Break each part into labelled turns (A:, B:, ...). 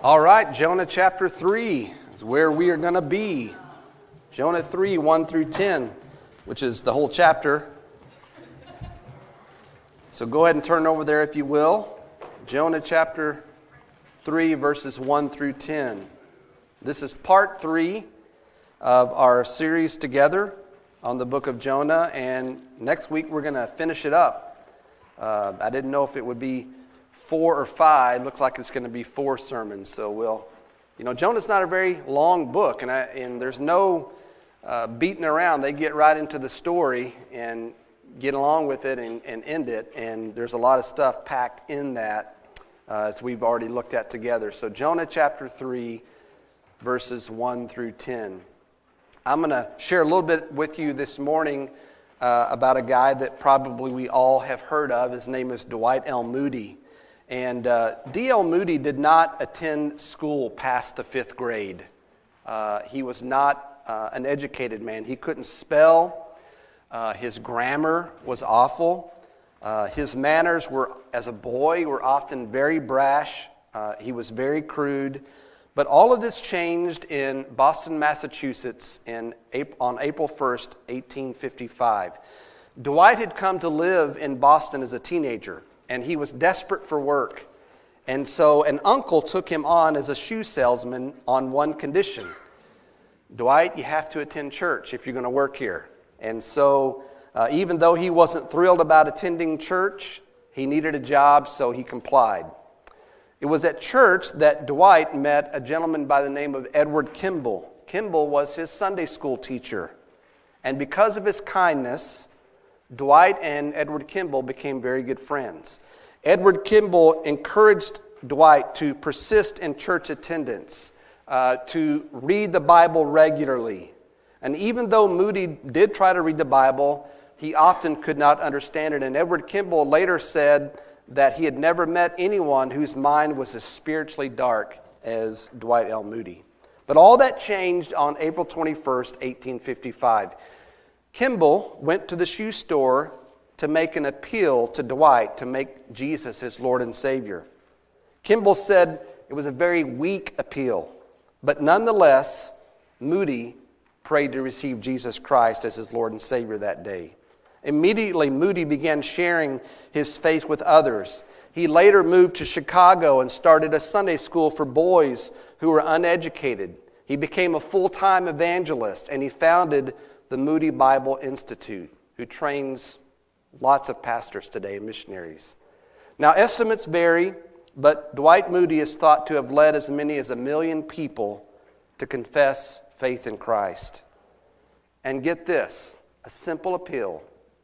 A: All right, Jonah chapter 3 is where we are going to be. Jonah 3, 1 through 10, which is the whole chapter. So go ahead and turn over there if you will. Jonah chapter 3, verses 1 through 10. This is part 3 of our series together on the book of Jonah, and next week we're going to finish it up. I didn't know if it would be 4 or 5. Looks like it's going to be 4 sermons. So Jonah's not a very long book, and there's no beating around. They get right into the story and get along with it and end it. And there's a lot of stuff packed in that as we've already looked at together. So Jonah chapter 3, verses 1 through 10. I'm going to share a little bit with you this morning about a guy that probably we all have heard of. His name is Dwight L. Moody. And D.L. Moody did not attend school past the 5th grade. He was not an educated man. He couldn't spell. His grammar was awful. His manners as a boy, were often very brash. He was very crude. But all of this changed in Boston, Massachusetts on April 1st, 1855. Dwight had come to live in Boston as a teenager, and he was desperate for work. And so an uncle took him on as a shoe salesman on one condition. Dwight, you have to attend church if you're going to work here. And so even though he wasn't thrilled about attending church, he needed a job, so he complied. It was at church that Dwight met a gentleman by the name of Edward Kimball. Kimball was his Sunday school teacher. And because of his kindness, Dwight and Edward Kimball became very good friends. Edward Kimball encouraged Dwight to persist in church attendance, to read the Bible regularly. And even though Moody did try to read the Bible, he often could not understand it. And Edward Kimball later said that he had never met anyone whose mind was as spiritually dark as Dwight L. Moody. But all that changed on April 21st, 1855. Kimball went to the shoe store to make an appeal to Dwight to make Jesus his Lord and Savior. Kimball said it was a very weak appeal, but nonetheless, Moody prayed to receive Jesus Christ as his Lord and Savior that day. Immediately, Moody began sharing his faith with others. He later moved to Chicago and started a Sunday school for boys who were uneducated. He became a full-time evangelist, and he founded the Moody Bible Institute, who trains lots of pastors today and missionaries. Now, estimates vary, but Dwight Moody is thought to have led as many as 1 million people to confess faith in Christ. And get this, a simple appeal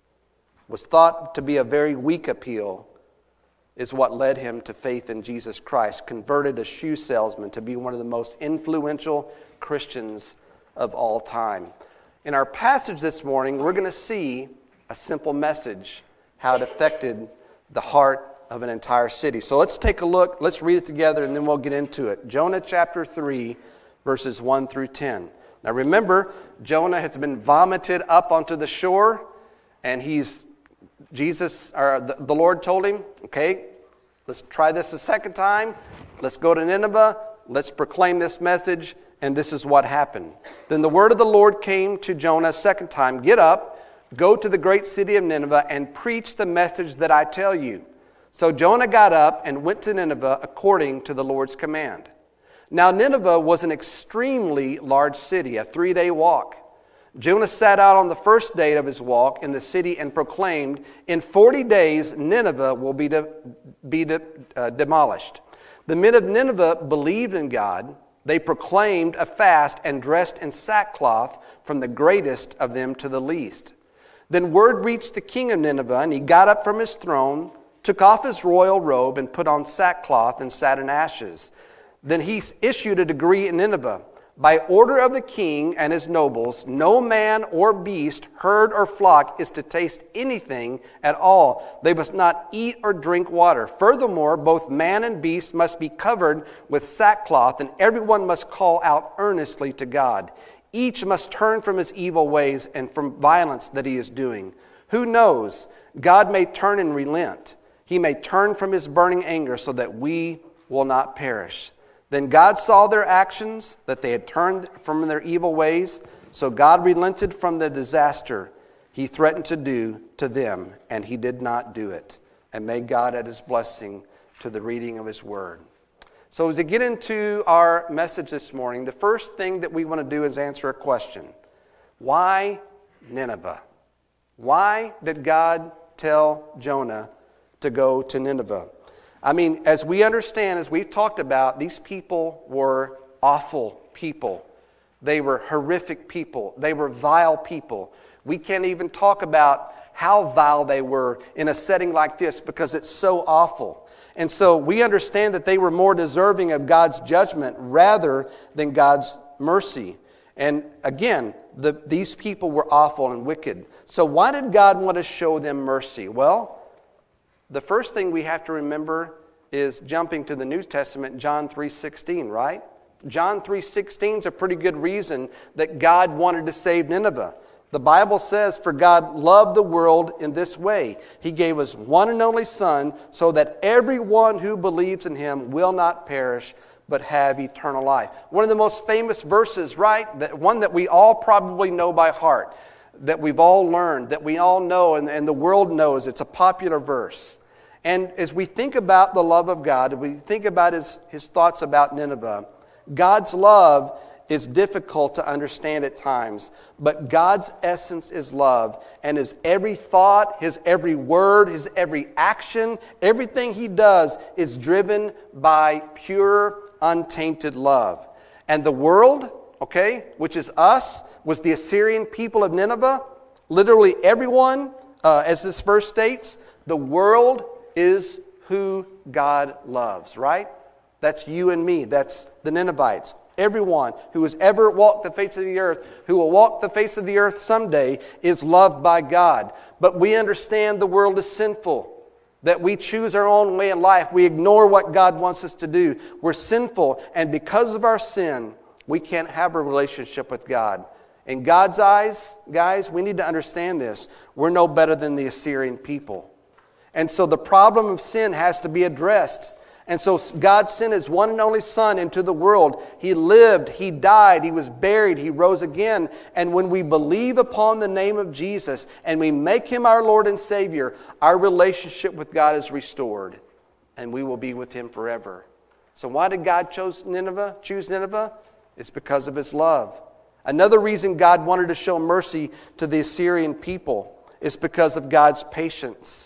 A: was thought to be a very weak appeal is what led him to faith in Jesus Christ, converted a shoe salesman to be one of the most influential Christians of all time. In our passage this morning, we're going to see a simple message, how it affected the heart of an entire city. So let's take a look, let's read it together, and then we'll get into it. Jonah chapter 3, verses 1 through 10. Now remember, Jonah has been vomited up onto the shore, and the Lord told him, okay, let's try this a second time. Let's go to Nineveh. Let's proclaim this message. And this is what happened. Then the word of the Lord came to Jonah a second time. Get up, go to the great city of Nineveh, and preach the message that I tell you. So Jonah got up and went to Nineveh according to the Lord's command. Now Nineveh was an extremely large city, a 3-day walk. Jonah sat out on the first day of his walk in the city and proclaimed, in 40 days Nineveh will be demolished. The men of Nineveh believed in God. They proclaimed a fast and dressed in sackcloth from the greatest of them to the least. Then word reached the king of Nineveh, and he got up from his throne, took off his royal robe, and put on sackcloth and sat in ashes. Then he issued a decree in Nineveh. By order of the king and his nobles, no man or beast, herd or flock is to taste anything at all. They must not eat or drink water. Furthermore, both man and beast must be covered with sackcloth, and everyone must call out earnestly to God. Each must turn from his evil ways and from violence that he is doing. Who knows? God may turn and relent. He may turn from his burning anger so that we will not perish. Then God saw their actions, that they had turned from their evil ways. So God relented from the disaster He threatened to do to them, and He did not do it. And may God add His blessing to the reading of His Word. So to get into our message this morning, the first thing that we want to do is answer a question. Why Nineveh? Why did God tell Jonah to go to Nineveh? I mean, as we understand, as we've talked about, these people were awful people. They were horrific people. They were vile people. We can't even talk about how vile they were in a setting like this because it's so awful. And so we understand that they were more deserving of God's judgment rather than God's mercy. And again, these people were awful and wicked. So why did God want to show them mercy? Well, the first thing we have to remember is jumping to the New Testament, John 3:16, right? John 3:16 is a pretty good reason that God wanted to save Nineveh. The Bible says, "For God loved the world in this way. He gave His one and only Son so that everyone who believes in Him will not perish but have eternal life." One of the most famous verses, right? One that we all probably know by heart, that we've all learned, that we all know and the world knows. It's a popular verse. And as we think about the love of God, we think about His thoughts about Nineveh, God's love is difficult to understand at times, but God's essence is love, and His every thought, His every word, His every action, everything He does is driven by pure, untainted love. And the world, which is us, was the Assyrian people of Nineveh. Literally everyone, as this verse states, the world is who God loves, right? That's you and me. That's the Ninevites. Everyone who has ever walked the face of the earth, who will walk the face of the earth someday, is loved by God. But we understand the world is sinful, that we choose our own way in life. We ignore what God wants us to do. We're sinful, and because of our sin, we can't have a relationship with God. In God's eyes, guys, we need to understand this. We're no better than the Assyrian people. And so the problem of sin has to be addressed. And so God sent His one and only Son into the world. He lived, He died, He was buried, He rose again. And when we believe upon the name of Jesus and we make Him our Lord and Savior, our relationship with God is restored. And we will be with Him forever. So why did God choose Nineveh? It's because of His love. Another reason God wanted to show mercy to the Assyrian people is because of God's patience.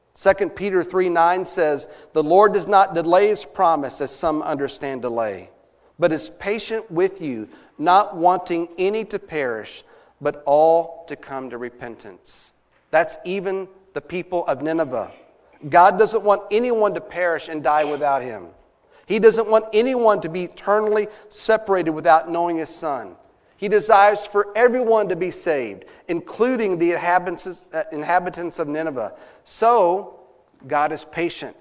A: 2 Peter 3:9 says, "The Lord does not delay His promise, as some understand delay, but is patient with you, not wanting any to perish, but all to come to repentance." That's even the people of Nineveh. God doesn't want anyone to perish and die without Him. He doesn't want anyone to be eternally separated without knowing His Son. He desires for everyone to be saved, including the inhabitants of Nineveh. So, God is patient.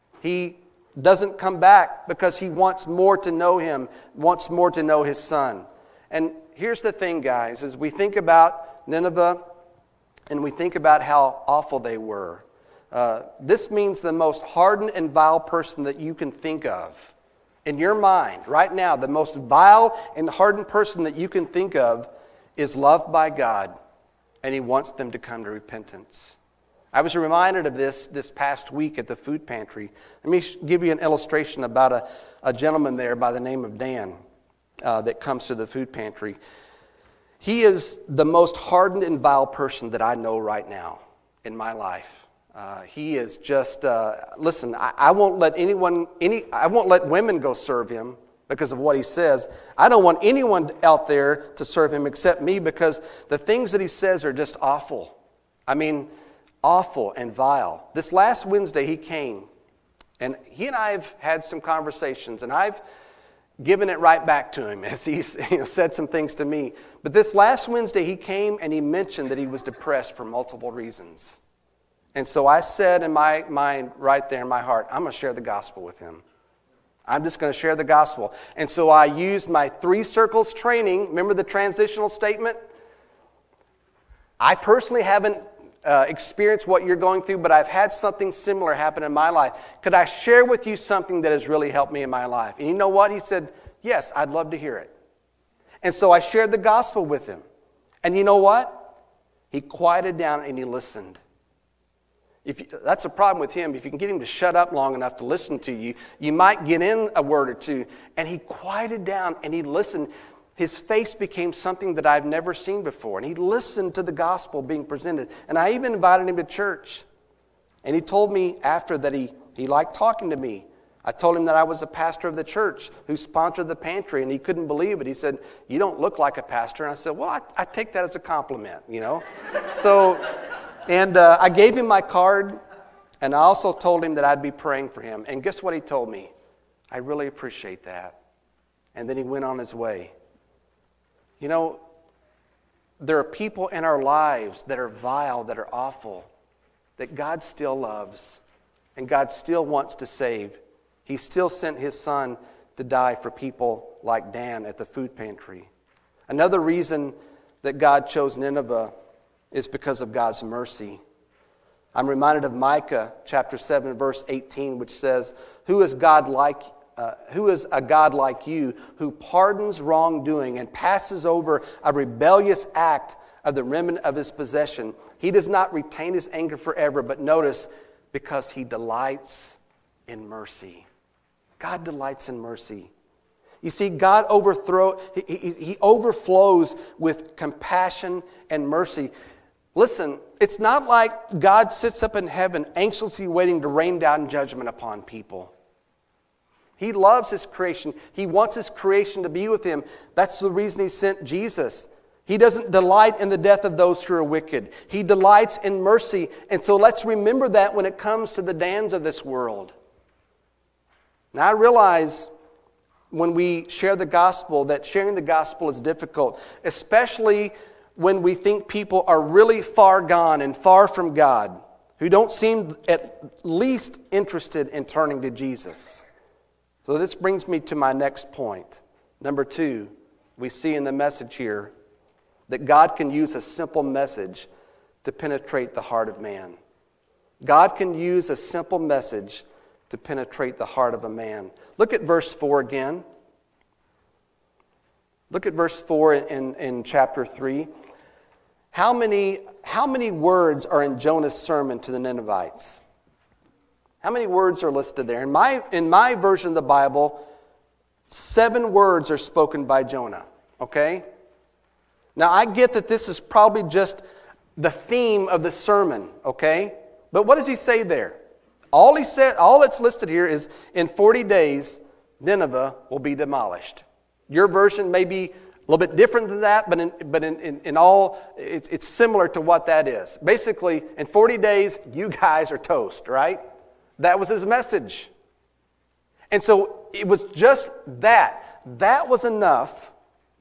A: He doesn't come back because He wants more to know Him, wants more to know His Son. And here's the thing, guys, as we think about Nineveh and we think about how awful they were, this means the most hardened and vile person that you can think of. In your mind, right now, the most vile and hardened person that you can think of is loved by God, and He wants them to come to repentance. I was reminded of this past week at the food pantry. Let me give you an illustration about a gentleman there by the name of Dan that comes to the food pantry. He is the most hardened and vile person that I know right now in my life. He is just, listen, I won't let I won't let women go serve him because of what he says. I don't want anyone out there to serve him except me because the things that he says are just awful. I mean, awful and vile. This last Wednesday he came, and he and I have had some conversations, and I've given it right back to him as he's said some things to me. But this last Wednesday he came and he mentioned that he was depressed for multiple reasons. And so I said in my mind, right there in my heart, I'm going to share the gospel with him. I'm just going to share the gospel. And so I used my 3 circles training. Remember the transitional statement? I personally haven't experience what you're going through, but I've had something similar happen in my life. Could I share with you something that has really helped me in my life? And you know what? He said, yes, I'd love to hear it. And so I shared the gospel with him. And you know what? He quieted down and he listened. That's a problem with him. If you can get him to shut up long enough to listen to you, you might get in a word or two. And he quieted down and he listened. His face became something that I've never seen before. And he listened to the gospel being presented. And I even invited him to church. And he told me after that he liked talking to me. I told him that I was a pastor of the church who sponsored the pantry, and he couldn't believe it. He said, you don't look like a pastor. And I said, well, I take that as a compliment, you know. I gave him my card, and I also told him that I'd be praying for him. And guess what he told me? I really appreciate that. And then he went on his way. You know, there are people in our lives that are vile, that are awful, that God still loves, and God still wants to save. He still sent his son to die for people like Dan at the food pantry. Another reason that God chose Nineveh is because of God's mercy. I'm reminded of Micah chapter 7, verse 18, which says, Who is a God like you, who pardons wrongdoing and passes over a rebellious act of the remnant of his possession? He does not retain his anger forever, but notice, because he delights in mercy. God delights in mercy. You see, God he overflows with compassion and mercy. Listen, it's not like God sits up in heaven anxiously waiting to rain down judgment upon people. He loves his creation. He wants his creation to be with him. That's the reason he sent Jesus. He doesn't delight in the death of those who are wicked. He delights in mercy. And so let's remember that when it comes to the Dans of this world. Now, I realize when we share the gospel that sharing the gospel is difficult, especially when we think people are really far gone and far from God, who don't seem at least interested in turning to Jesus. So this brings me to my next point. Number 2, we see in the message here that God can use a simple message to penetrate the heart of man. God can use a simple message to penetrate the heart of a man. Look at verse 4 again. Look at verse 4 in chapter 3. How many words are in Jonah's sermon to the Ninevites? How many words are listed there? In my version of the Bible, 7 words are spoken by Jonah. Okay? Now I get that this is probably just the theme of the sermon, okay? But what does he say there? All that's listed here is in 40 days, Nineveh will be demolished. Your version may be a little bit different than that, but in all, it's similar to what that is. Basically, in 40 days, you guys are toast, right? That was his message. And so it was just that. That was enough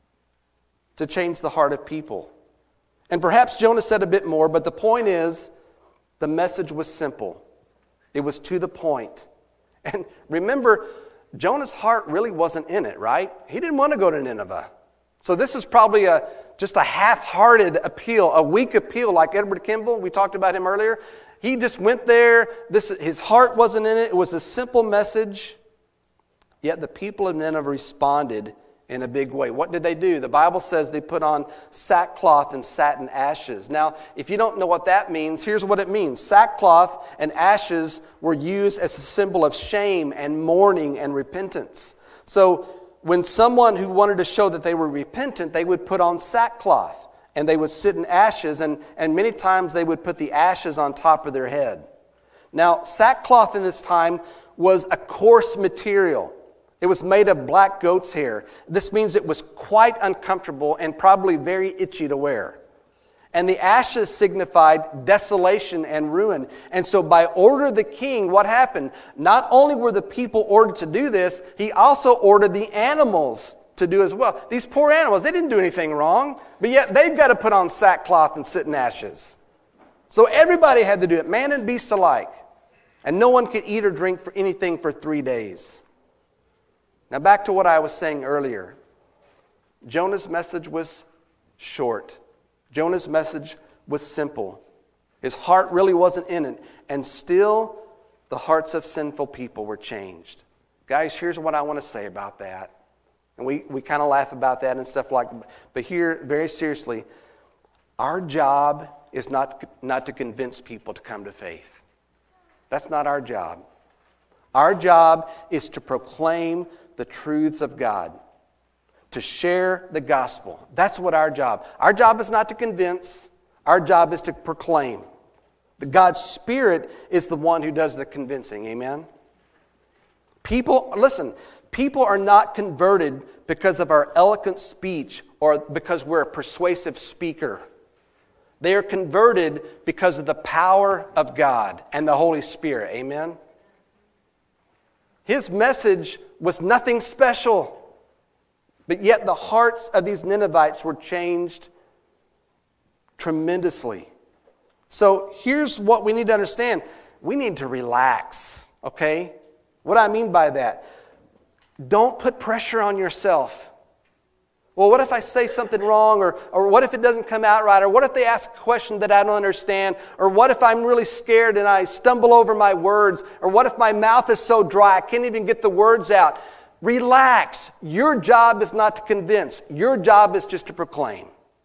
A: to change the heart of people. And perhaps Jonah said a bit more, but the point is, the message was simple. It was to the point. And remember, Jonah's heart really wasn't in it, right? He didn't want to go to Nineveh. So this is probably just a half-hearted appeal, a weak appeal like Edward Kimball. We talked about him earlier. He just went there. His heart wasn't in it. It was a simple message. Yet the people of Nineveh responded in a big way. What did they do? The Bible says they put on sackcloth and sat in ashes. Now, if you don't know what that means, here's what it means. Sackcloth and ashes were used as a symbol of shame and mourning and repentance. So when someone who wanted to show that they were repentant, they would put on sackcloth and they would sit in ashes, and many times they would put the ashes on top of their head. Now, sackcloth in this time was a coarse material. It was made of black goat's hair. This means it was quite uncomfortable and probably very itchy to wear. And the ashes signified desolation and ruin. And so by order of the king, what happened? Not only were the people ordered to do this, he also ordered the animals to do as well. These poor animals, they didn't do anything wrong, but yet they've got to put on sackcloth and sit in ashes. So everybody had to do it, man and beast alike. And no one could eat or drink for anything for 3 days. Now back to what I was saying earlier. Jonah's message was short. Jonah's message was simple. His heart really wasn't in it. And still, the hearts of sinful people were changed. Guys, here's what I want to say about that. And we kind of laugh about that and stuff like that. But here, very seriously, our job is not to convince people to come to faith. That's not our job. Our job is to proclaim the truths of God, to share the gospel. That's what our job. Our job is not to convince. Our job is to proclaim. God's Spirit is the one who does the convincing. Amen? People are not converted because of our eloquent speech or because we're a persuasive speaker. They are converted because of the power of God and the Holy Spirit. Amen? His message was nothing special, but yet the hearts of these Ninevites were changed tremendously. So here's what we need to understand. We need to relax, okay? What I mean by that, don't put pressure on yourself. Well, what if I say something wrong? Or what if it doesn't come out right? Or what if they ask a question that I don't understand? Or what if I'm really scared and I stumble over my words? Or what if my mouth is so dry I can't even get the words out? Relax. Your job is not to convince. Your job is just to proclaim.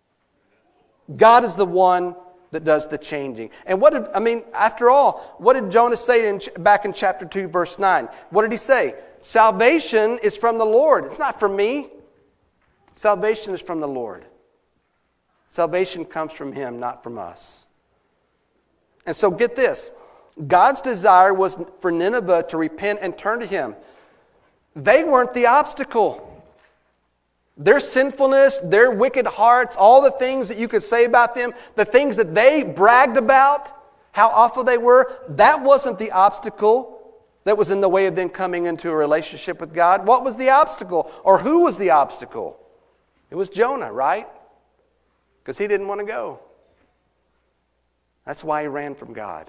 A: God is the one that does the changing. And after all, what did Jonah say back in chapter 2, verse 9? What did he say? Salvation is from the Lord. It's not from me. Salvation is from the Lord. Salvation comes from Him, not from us. And so get this. God's desire was for Nineveh to repent and turn to Him. They weren't the obstacle. Their sinfulness, their wicked hearts, all the things that you could say about them, the things that they bragged about, how awful they were, that wasn't the obstacle that was in the way of them coming into a relationship with God. What was the obstacle? Or who was the obstacle? It was Jonah, right? Because he didn't want to go. That's why he ran from God.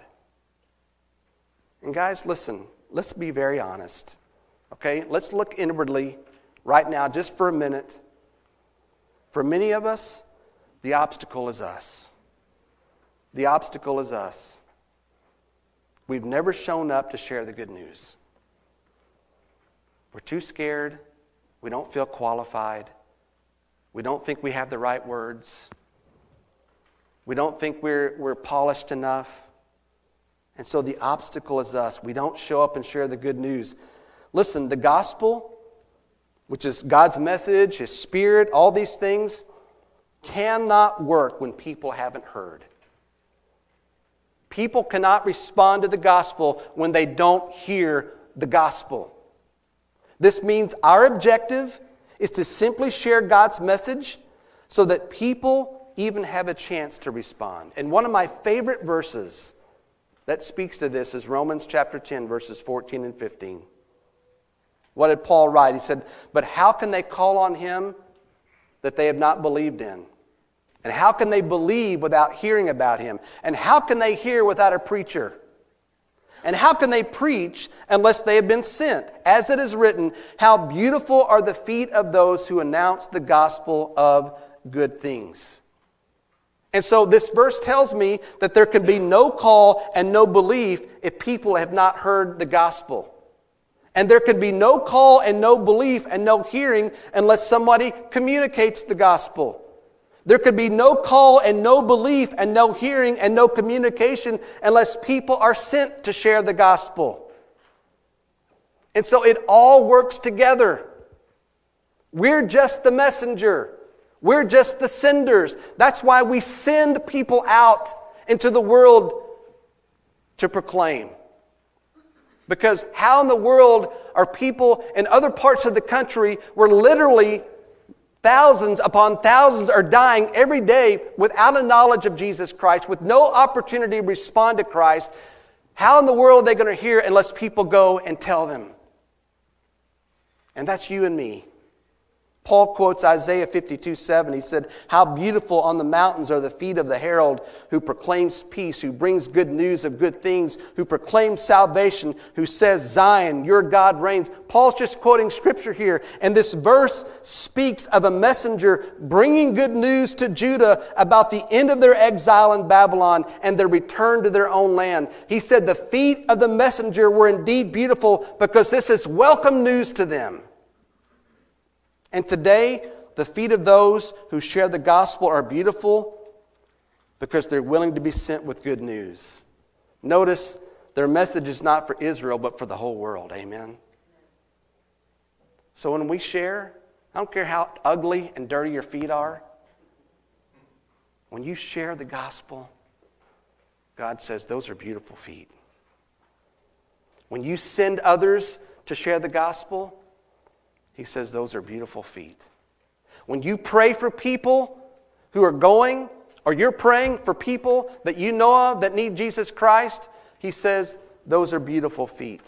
A: And guys, listen, let's be very honest. Okay? Let's look inwardly right now, just for a minute. For many of us, the obstacle is us. The obstacle is us. We've never shown up to share the good news. We're too scared. We don't feel qualified. We don't think we have the right words. We don't think we're polished enough. And so the obstacle is us. We don't show up and share the good news. Listen, the gospel, which is God's message, His Spirit, all these things, cannot work when people haven't heard. People cannot respond to the gospel when they don't hear the gospel. This means our objective is to simply share God's message so that people even have a chance to respond. And one of my favorite verses that speaks to this is Romans chapter 10, verses 14 and 15. What did Paul write? He said, "But how can they call on Him that they have not believed in? And how can they believe without hearing about Him? And how can they hear without a preacher? And how can they preach unless they have been sent? As it is written, how beautiful are the feet of those who announce the gospel of good things." And so this verse tells me that there can be no call and no belief if people have not heard the gospel. And there can be no call and no belief and no hearing unless somebody communicates the gospel. There could be no call and no belief and no hearing and no communication unless people are sent to share the gospel. And so it all works together. We're just the messenger. We're just the senders. That's why we send people out into the world to proclaim. Because how in the world are people in other parts of the country where literally thousands upon thousands are dying every day without a knowledge of Jesus Christ, with no opportunity to respond to Christ? How in the world are they going to hear unless people go and tell them? And that's you and me. Paul quotes Isaiah 52:7. He said, "How beautiful on the mountains are the feet of the herald who proclaims peace, who brings good news of good things, who proclaims salvation, who says, 'Zion, your God reigns.'" Paul's just quoting Scripture here. And this verse speaks of a messenger bringing good news to Judah about the end of their exile in Babylon and their return to their own land. He said the feet of the messenger were indeed beautiful because this is welcome news to them. And today, the feet of those who share the gospel are beautiful because they're willing to be sent with good news. Notice, their message is not for Israel, but for the whole world. Amen? So when we share, I don't care how ugly and dirty your feet are, when you share the gospel, God says those are beautiful feet. When you send others to share the gospel, He says those are beautiful feet. When you pray for people who are going, or you're praying for people that you know of that need Jesus Christ, He says those are beautiful feet.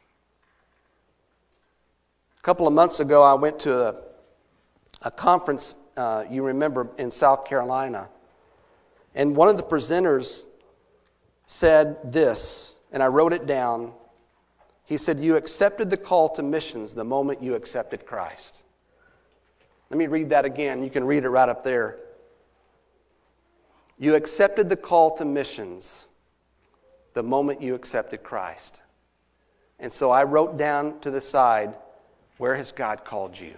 A: A couple of months ago, I went to a conference, you remember, in South Carolina. And one of the presenters said this, and I wrote it down. He said, "You accepted the call to missions the moment you accepted Christ." Let me read that again. You can read it right up there. You accepted the call to missions the moment you accepted Christ. And so I wrote down to the side, where has God called you?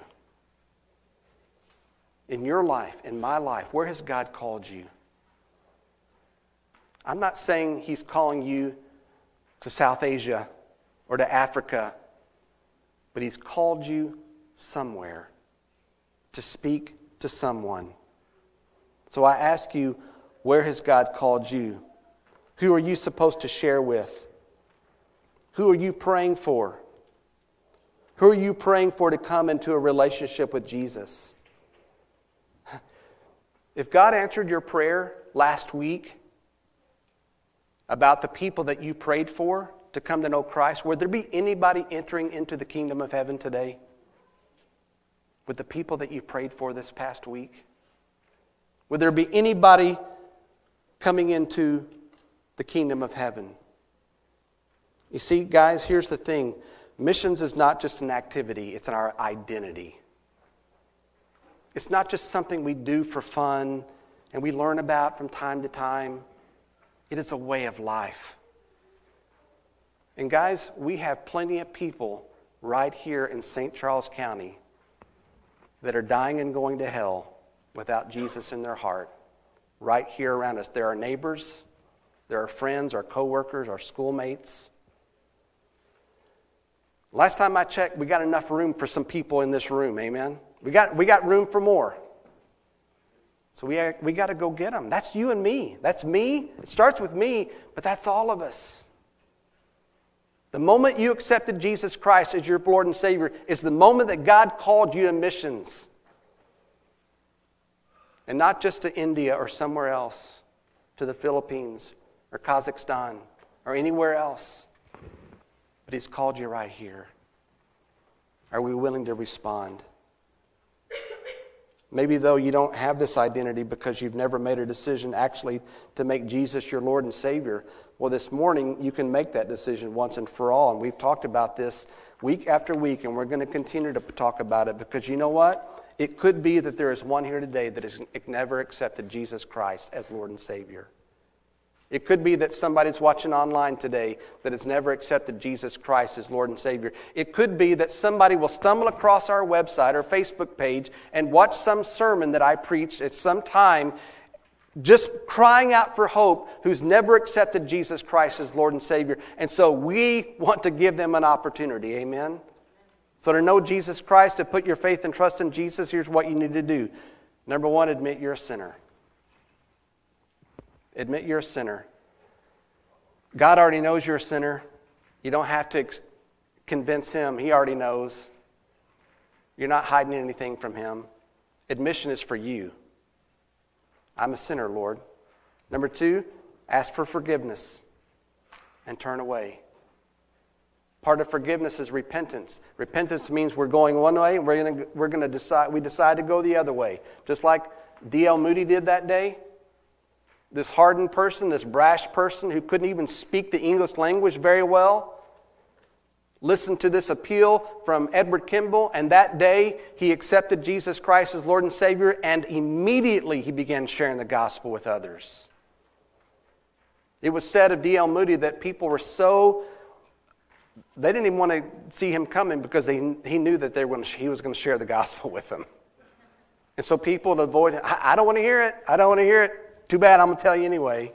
A: In your life, in my life, where has God called you? I'm not saying He's calling you to South Asia or to Africa, but He's called you somewhere to speak to someone. So I ask you, where has God called you? Who are you supposed to share with? Who are you praying for? Who are you praying for to come into a relationship with Jesus? If God answered your prayer last week about the people that you prayed for to come to know Christ, would there be anybody entering into the kingdom of heaven today with the people that you prayed for this past week? Would there be anybody coming into the kingdom of heaven? You see, guys, here's the thing. Missions is not just an activity, it's our identity. It's not just something we do for fun and we learn about from time to time. It is a way of life. And guys, we have plenty of people right here in St. Charles County that are dying and going to hell without Jesus in their heart. Right here around us. There are neighbors, there are friends, our coworkers, our schoolmates. Last time I checked, we got enough room for some people in this room, amen? We got room for more. So we got to go get them. That's you and me. That's me. It starts with me, but that's all of us. The moment you accepted Jesus Christ as your Lord and Savior is the moment that God called you to missions. And not just to India or somewhere else, to the Philippines or Kazakhstan or anywhere else. But He's called you right here. Are we willing to respond? Maybe though you don't have this identity because you've never made a decision actually to make Jesus your Lord and Savior. Well, this morning you can make that decision once and for all. And we've talked about this week after week, and we're going to continue to talk about it because you know what? It could be that there is one here today that has never accepted Jesus Christ as Lord and Savior. It could be that somebody's watching online today that has never accepted Jesus Christ as Lord and Savior. It could be that somebody will stumble across our website or Facebook page and watch some sermon that I preached at some time just crying out for hope who's never accepted Jesus Christ as Lord and Savior. And so we want to give them an opportunity. Amen? So to know Jesus Christ, to put your faith and trust in Jesus, here's what you need to do. Number one, admit you're a sinner. Admit you're a sinner. God already knows you're a sinner. You don't have to convince Him. He already knows. You're not hiding anything from Him. Admission is for you. I'm a sinner, Lord. Number two, ask for forgiveness and turn away. Part of forgiveness is repentance. Repentance means we're going one way, and we decide to go the other way. Just like D.L. Moody did that day. This hardened person, this brash person who couldn't even speak the English language very well, listened to this appeal from Edward Kimball, and that day he accepted Jesus Christ as Lord and Savior, and immediately he began sharing the gospel with others. It was said of D.L. Moody that people were they didn't even want to see him coming because he knew that he was going to share the gospel with them. And so people would avoid him. I don't want to hear it. I don't want to hear it. Too bad, I'm going to tell you anyway.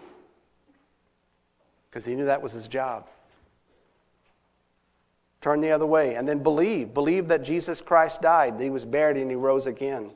A: Because he knew that was his job. Turn the other way and then believe. Believe that Jesus Christ died, that he was buried, and he rose again.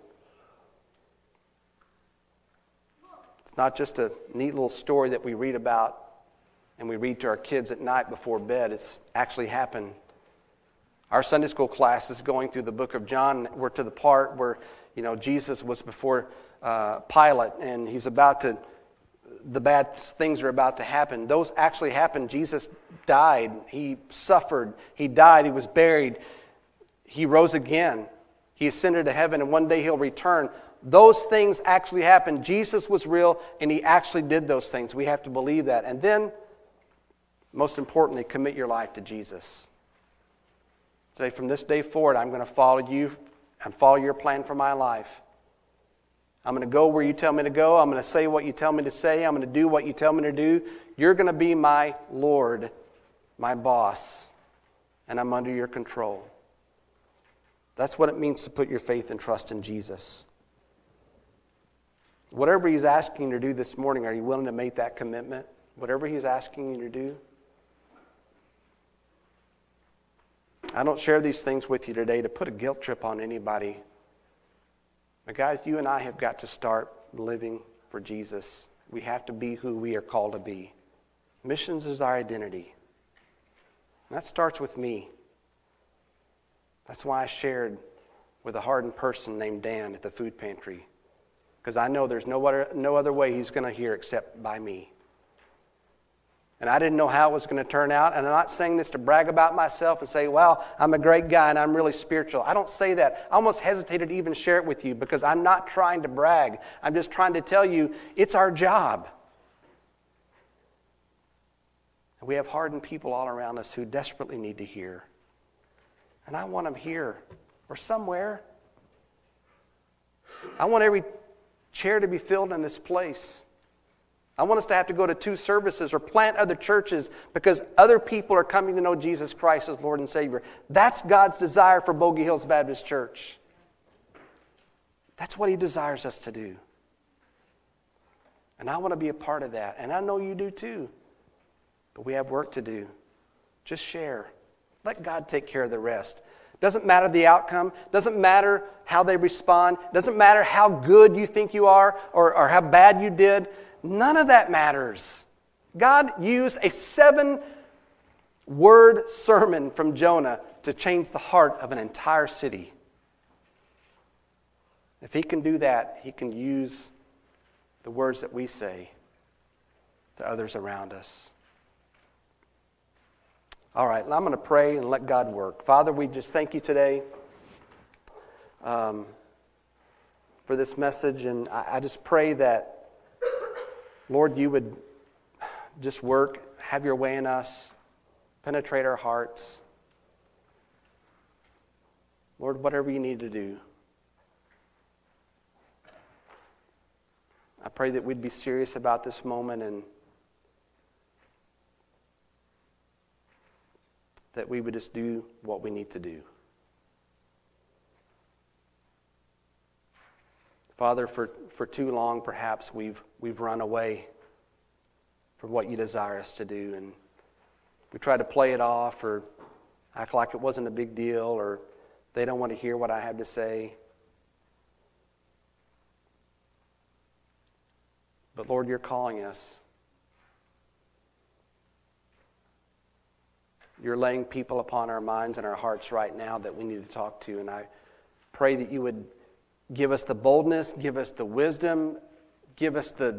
A: It's not just a neat little story that we read about and we read to our kids at night before bed. It's actually happened. Our Sunday school class is going through the book of John. We're to the part where, Jesus was before Pilate, and the bad things are about to happen. Those actually happened. Jesus died. He suffered. He died. He was buried. He rose again. He ascended to heaven, and one day he'll return. Those things actually happened. Jesus was real, and he actually did those things. We have to believe that. And then, most importantly, commit your life to Jesus. Say, from this day forward, I'm going to follow you and follow your plan for my life. I'm going to go where you tell me to go. I'm going to say what you tell me to say. I'm going to do what you tell me to do. You're going to be my Lord, my boss, and I'm under your control. That's what it means to put your faith and trust in Jesus. Whatever he's asking you to do this morning, are you willing to make that commitment? Whatever he's asking you to do? I don't share these things with you today to put a guilt trip on anybody. But guys, you and I have got to start living for Jesus. We have to be who we are called to be. Missions is our identity. And that starts with me. That's why I shared with a hardened person named Dan at the food pantry. Because I know there's no other way he's going to hear except by me. And I didn't know how it was going to turn out. And I'm not saying this to brag about myself and say, well, I'm a great guy and I'm really spiritual. I don't say that. I almost hesitated to even share it with you because I'm not trying to brag. I'm just trying to tell you it's our job. And we have hardened people all around us who desperately need to hear. And I want them here or somewhere. I want every chair to be filled in this place. I want us to have to go to 2 services or plant other churches because other people are coming to know Jesus Christ as Lord and Savior. That's God's desire for Bogey Hills Baptist Church. That's what he desires us to do. And I want to be a part of that. And I know you do too. But we have work to do. Just share. Let God take care of the rest. Doesn't matter the outcome. Doesn't matter how they respond. Doesn't matter how good you think you are or how bad you did. None of that matters. God used a 7-word sermon from Jonah to change the heart of an entire city. If he can do that, he can use the words that we say to others around us. All right, I'm going to pray and let God work. Father, we just thank you today for this message, and I just pray that Lord, you would just work, have your way in us, penetrate our hearts. Lord, whatever you need to do. I pray that we'd be serious about this moment and that we would just do what we need to do. Father, for too long, perhaps we've run away from what you desire us to do, and we try to play it off or act like it wasn't a big deal, or they don't want to hear what I have to say. But Lord, you're calling us. You're laying people upon our minds and our hearts right now that we need to talk to, and I pray that you would give us the boldness, give us the wisdom, give us the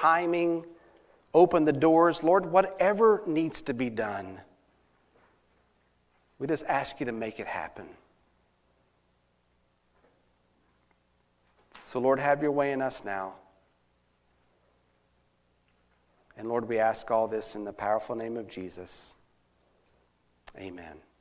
A: timing, open the doors. Lord, whatever needs to be done, We just ask you to make it happen. So, Lord, have your way in us now. And Lord, we ask all this in the powerful name of Jesus. Amen.